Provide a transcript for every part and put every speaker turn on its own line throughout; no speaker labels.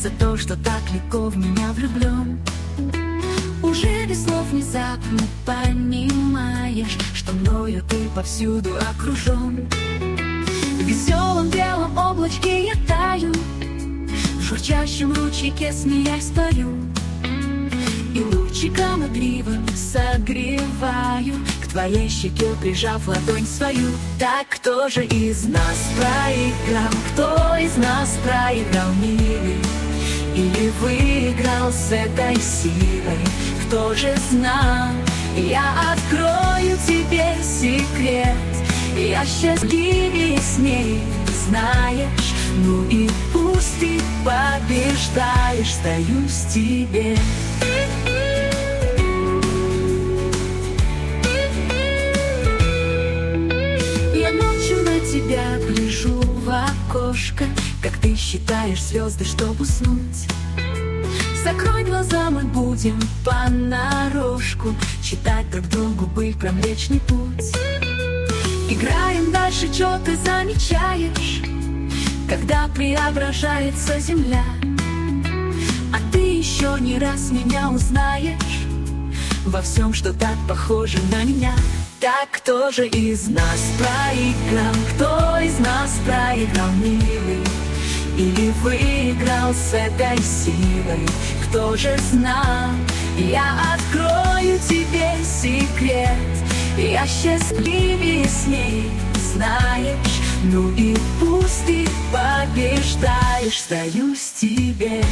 за то, что так легко в меня влюблен. Уже без слов внезапно понимаешь, что мною ты повсюду окружен. В веселом белом облачке я таю, в журчащем ручейке смеясь парю, и лучиком игривым согреваю, к твоей щеке прижав ладонь свою. Так кто же из нас проиграл? Кто из нас проиграл, милый? Или выиграл с этой силой? Кто же знал? Я открою тебе секрет, я счастливее с ней, знаешь. Ну и пусть ты побеждаешь, сдаюсь тебе. Я ночью на тебя гляжу в окошко, как ты считаешь звезды, чтоб уснуть. Закрой глаза, мы будем понарошку читать друг другу быль про Млечный Путь. Играем дальше, что ты замечаешь, когда преображается земля. А ты еще не раз меня узнаешь во всем, что так похоже на меня. Так кто же из нас проиграл? Кто из нас проиграл, милый? Или выиграл с этой силой? Кто же знал? Я открою тебе секрет, я счастливее с ней, знаешь. Ну и пусть ты побеждаешь, сдаюсь тебе.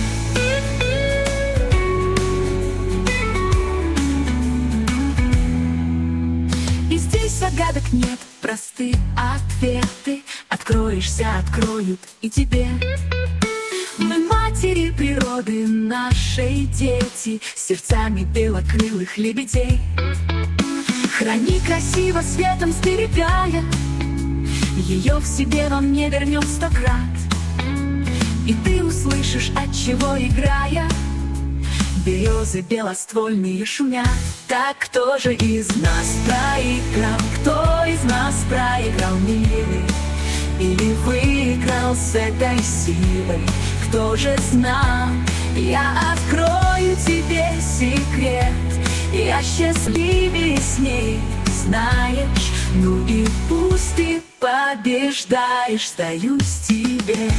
И здесь загадок нет, простые ответы. Откроешься, откроют и тебе. Мы матери природы, нашей дети, сердцами белокрылых лебедей. Храни красиво светом сберегая, ее в себе во мне вернем 100 крат. И ты услышишь, отчего играя, березы белоствольные шумят. Так кто же из нас проиграл? Кто из нас проиграл, милый? Или выиграл с этой силой? Кто же знал? Я открою тебе секрет, я счастливее с ней, знаешь. Ну и пусть ты побеждаешь, сдаюсь тебе.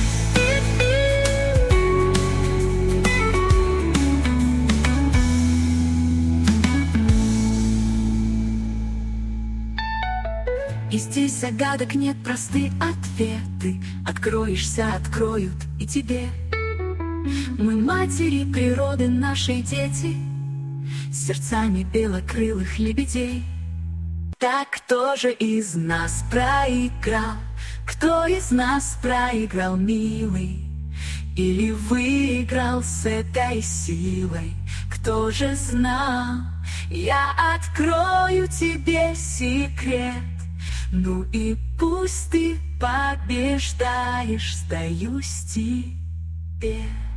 И здесь загадок нет, простые ответы. Откроешься, откроют и тебе. Мы матери природы, нашей дети, сердцами белокрылых лебедей. Так кто же из нас проиграл? Кто из нас проиграл, милый? Или выиграл с этой силой? Кто же знал? Я открою тебе секрет. Ну и пусть ты побеждаешь, сдаюсь тебе.